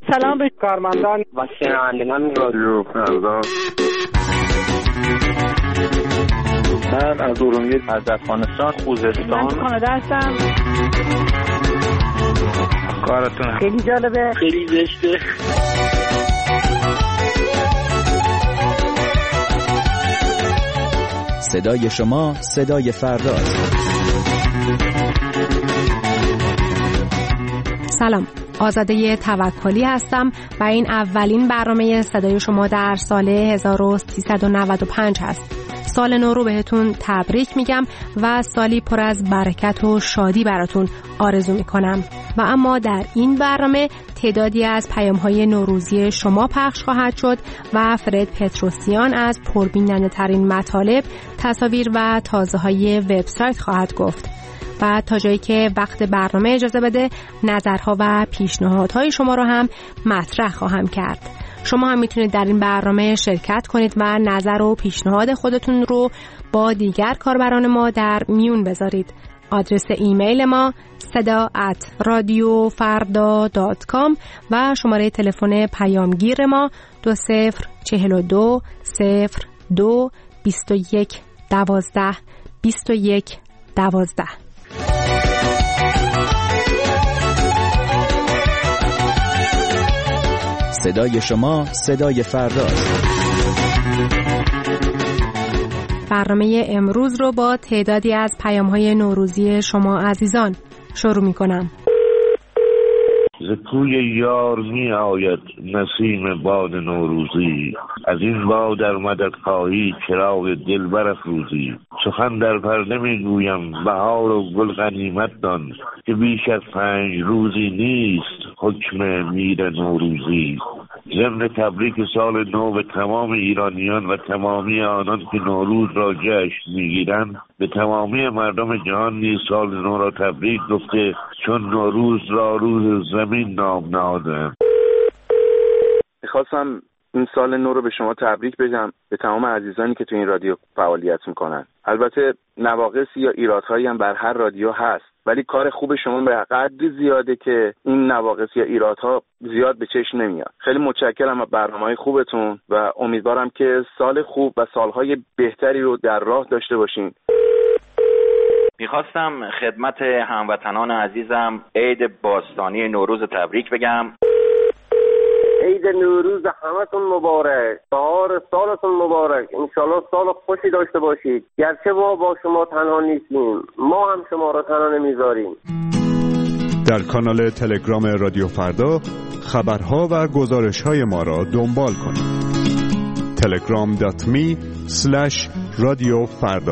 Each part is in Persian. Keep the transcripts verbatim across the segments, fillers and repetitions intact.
سلام به کارمندان و شنوندگان رادیو فردا. من از ارومیه، از افغانستان، خوزستان. من کانادا هستم. کارتون خیلی جالبه، خیلی زشته. صدای شما صدای فرداست. سلام، آزاده توکلی هستم و این اولین برنامه صدای شما در سال هزار و سیصد و نود و پنج هست. سال نو رو بهتون تبریک میگم و سالی پر از برکت و شادی براتون آرزو میکنم. و اما در این برنامه تعدادی از پیام‌های نوروزی شما پخش خواهد شد و فرد پتروسیان از پربیننده ترین مطالب، تصاویر و تازه‌های وبسایت خواهد گفت. و تا جایی که وقت برنامه اجازه بده نظرها و پیشنهادهای شما رو هم مطرح خواهم کرد. شما هم میتونید در این برنامه شرکت کنید و نظر و پیشنهاد خودتون رو با دیگر کاربران ما در میون بذارید. آدرس ایمیل ما صدا ات رادیو فردا دات کام و شماره تلفن پیامگیر ما دو صفر چهل و دو صفر دو بیست و یک دوازده بیست و یک دوازده. صدای شما صدای فرداست. برنامه امروز رو با تعدادی از پیام‌های نوروزی شما عزیزان شروع می‌کنم. ز کوی یار می آید نسیم باد نوروزی، از این باد در مدد خواهی چراغ دل برافروزی. سخن در پرده می گویم بهار و گل غنیمت دان، که بیش از پنج روزی نیست حکم میر نوروزی. ضمن تبریک سال نو به تمام ایرانیان و تمامی آنان که نوروز را جشن میگیرند، به تمامی مردم جهان نیز سال نو را تبریک گفته، چون نوروز را روز زمین نام نهادند. میخواستم این سال نو رو به شما تبریک بگم، به تمام عزیزانی که تو این رادیو فعالیت میکنن. البته نواقصی یا ایرادهایی هم بر هر رادیو هست، ولی کار خوب شما به قدری زیاده که این نواقص یا ایرادها زیاد به چشم نمیاد. خیلی متشکرم از برنامه‌های خوبتون و امیدوارم که سال خوب و سالهای بهتری رو در راه داشته باشین. میخواستم خدمت هموطنان عزیزم عید باستانی نوروز تبریک بگم. عید نوروز همتون مبارک، بهار سالتون مبارک، انشالله سال خوشی داشته باشید. گرچه ما با شما تنها نیستیم، ما هم شما را تنها نمیذاریم. در کانال تلگرام رادیو فردا خبرها و گزارش‌های ما را دنبال کنید. تلگرام دات می اسلش رادیو فردا.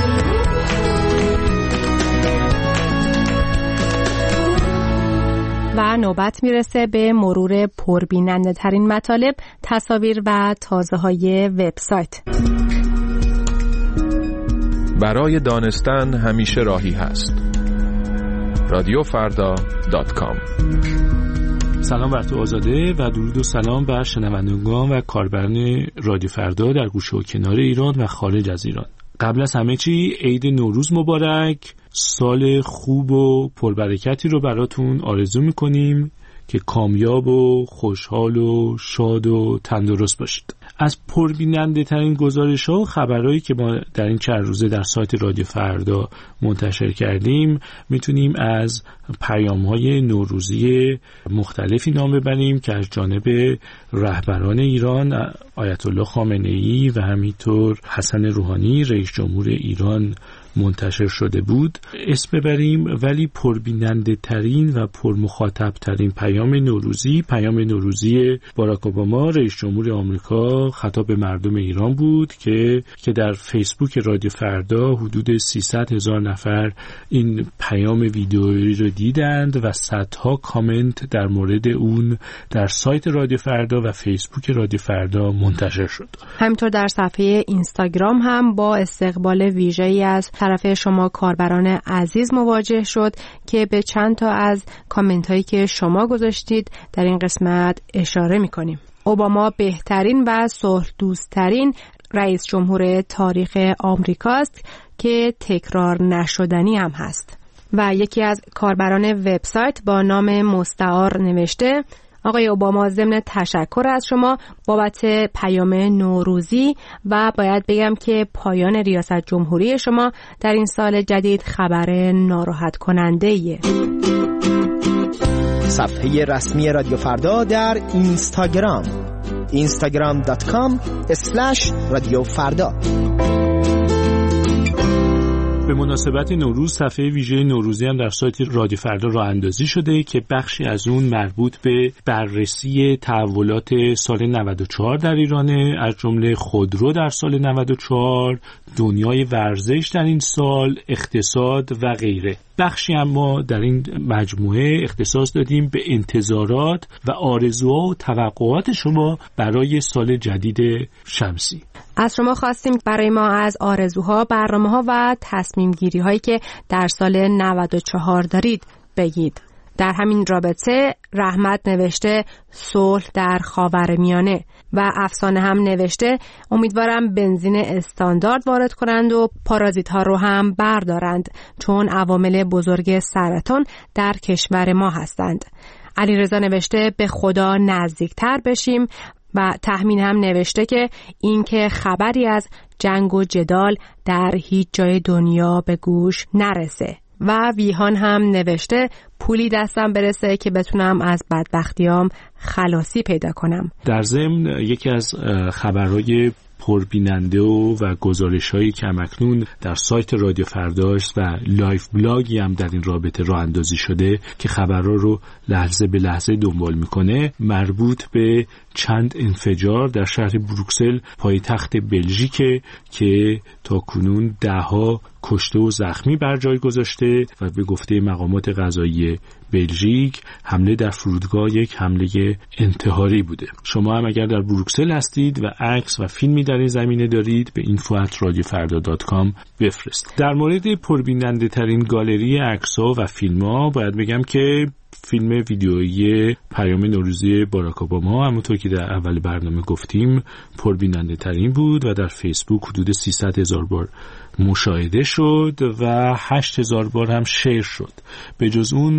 و نوبت میرسه به مرور پربیننده ترین مطالب، تصاویر و تازه های وبسایت. برای دانستن همیشه راهی هست. رادیو فردا دات کام. سلام بر تو آزاده و درود و سلام بر شنوندگان و کاربران رادیو فردا در گوشه و کنار ایران و خارج از ایران. قبل از همه چی عید نوروز مبارک، سال خوب و پربرکتی رو براتون آرزو میکنیم که کامیاب و خوشحال و شاد و تندرست باشید. از پربیننده ترین گزارش ها و خبرهایی که ما در این چند روزه در سایت رادیو فردا منتشر کردیم میتونیم از پیام های نوروزی مختلفی نام ببریم که از جانب رهبران ایران آیت الله خامنه ای و همینطور حسن روحانی رئیس جمهور ایران منتشر شده بود اسم ببریم. ولی پربیننده ترین و پرمخاطب ترین پیام نوروزی پیام نوروزی باراک اوباما رئیس جمهور آمریکا خطاب به مردم ایران بود که که در فیسبوک رادیو فردا حدود سیصد هزار نفر این پیام ویدئویی رو دیدند و صدها کامنت در مورد اون در سایت رادیو فردا و فیسبوک رادیو فردا منتشر شد. همینطور در صفحه اینستاگرام هم با استقبال ویژه‌ای از طرف شما کاربران عزیز مواجه شد که به چند تا از کامنت هایی که شما گذاشتید در این قسمت اشاره می‌کنیم. اوباما بهترین و صلح دوست‌ترین رئیس جمهور تاریخ آمریکاست که تکرار نشدنی هم هست. و یکی از کاربران وبسایت با نام مستعار نوشته: آقای اوباما، ضمن تشکر از شما بابت پیام نوروزی و باید بگم که پایان ریاست جمهوری شما در این سال جدید خبر ناراحت کننده ایه. صفحه رسمی رادیو فردا در اینستاگرام اینستاگرام دات کام اسلش رادیو فردا. به مناسبت نوروز صفحه ویژه نوروزی هم در سایت رادیو فردا راه اندازی شده که بخشی از اون مربوط به بررسی تحولات سال نود و چهار در ایرانه، از جمله خودرو در سال نود و چهار، دنیای ورزش در این سال، اقتصاد و غیره. بخشی اما در این مجموعه اختصاص دادیم به انتظارات و آرزوها و توقعات شما برای سال جدید شمسی. از شما خواستیم برای ما از آرزوها، برنامه‌ها و تصمیم گیری هایی که در سال نود و چهار دارید بگید. در همین رابطه رحمت نوشته صلح در خاورمیانه و افسانه هم نوشته امیدوارم بنزین استاندارد وارد کنند و پارازیت ها رو هم بردارند چون عوامل بزرگ سرطان در کشور ما هستند. علیرضا نوشته به خدا نزدیکتر بشیم و تحمین هم نوشته که این که خبری از جنگ و جدال در هیچ جای دنیا به گوش نرسه. و ویهان هم نوشته پولی دستم برسه که بتونم از بدبختیام خلاصی پیدا کنم. در ضمن یکی از خبرهای پربیننده و, و گزارش‌هایی که همکنون در سایت رادیو فرداست و لایف بلاگی هم در این رابطه راه اندازی شده که خبرها رو لحظه به لحظه دنبال میکنه، مربوط به چند انفجار در شهر بروکسل پایتخت بلژیک که تا کنون ده‌ها کشته و زخمی بر جای گذاشته و به گفته مقامات قضایی بلژیک حمله در فرودگاه یک حمله انتحاری بوده. شما هم اگر در بروکسل هستید و عکس و فیلمی در این زمینه دارید به اینفو ات رادیو فردا دات کام بفرستید. در مورد پربیننده ترین گالری عکس‌ها و فیلم‌ها باید بگم که فیلم ویدیویی پیام نوروزی باراک اوباما همونطور که در اول برنامه گفتیم پربیننده ترین بود و در فیسبوک حدود سیصد هزار بار مشاهده شد و هشت هزار بار هم شیر شد. به جز اون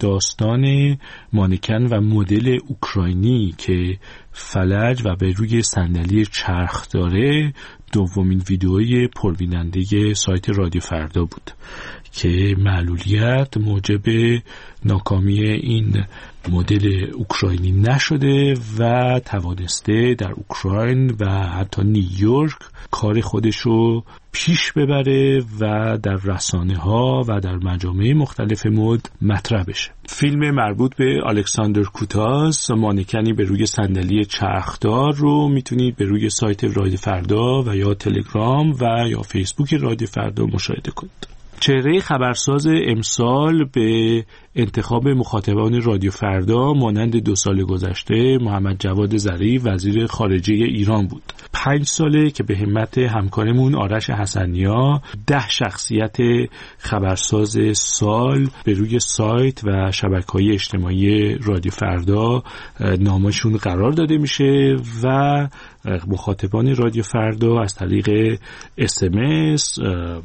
داستان مانکن و مدل اوکراینی که فلج و به روی صندلی چرخ داره دومین ویدئوی پربیننده سایت رادیو فردا بود که معلولیت موجب ناکامی این مدل اوکراینی نشده و توانسته در اوکراین و حتی نیویورک کار خودشو پیش ببره و در رسانه ها و در مجامع مختلف مد مطرح بشه. فیلم مربوط به الکساندر کوتاس مانکنی به روی صندلی چرخدار رو میتونید به روی سایت رادیو فردا و یا تلگرام و یا فیسبوک رادیو فردا مشاهده کنید. چهره خبرساز امسال به انتخاب مخاطبان رادیو فردا مانند دو سال گذشته محمد جواد ظریف وزیر خارجه ایران بود. پنج ساله که به همت همکارمون آرش حسنیا ده شخصیت خبرساز سال به روی سایت و شبکه‌های اجتماعی رادیو فردا نامشون قرار داده میشه و مخاطبان رادیو فردا از طریق اس ام اس،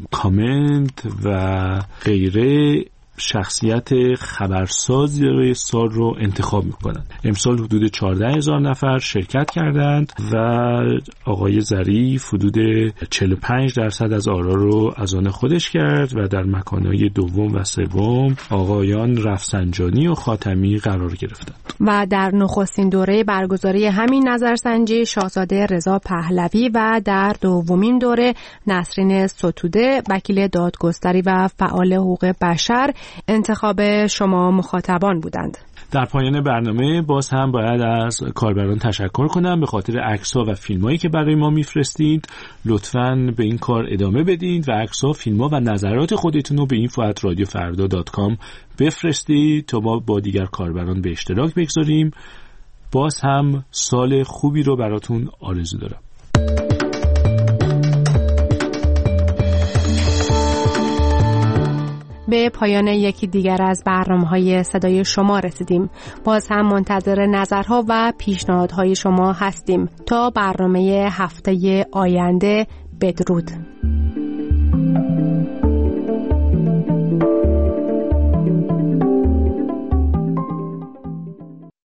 کامنت و غیره شخصیت خبرساز سال رو انتخاب میکنند. امسال حدود چهارده هزار نفر شرکت کردند و آقای ظریف حدود چهل و پنج درصد از آرا رو از آن خودش کرد و در مکانهای دوم و سوم آقایان رفسنجانی و خاتمی قرار گرفتند. و در نخستین دوره برگزاری همین نظرسنجی شاهزاده رضا پهلوی و در دومین دوره نسرین ستوده وکیل دادگستری و فعال حقوق بشر انتخاب شما مخاطبان بودند. در پایان برنامه باز هم باید از کاربران تشکر کنم به خاطر عکس‌ها و فیلمایی که برای ما میفرستید. لطفاً به این کار ادامه بدید و عکس‌ها، فیلم‌ها و نظرات خودتون رو به اینفو ات رادیو فردا دات کام بفرستید تا ما با دیگر کاربران به اشتراک بگذاریم. باز هم سال خوبی رو براتون آرزو دارم. به پایان یکی دیگر از برنامه‌های صدای شما رسیدیم. باز هم منتظر نظرها و پیشنهادهای شما هستیم. تا برنامه هفته آینده، بدرود.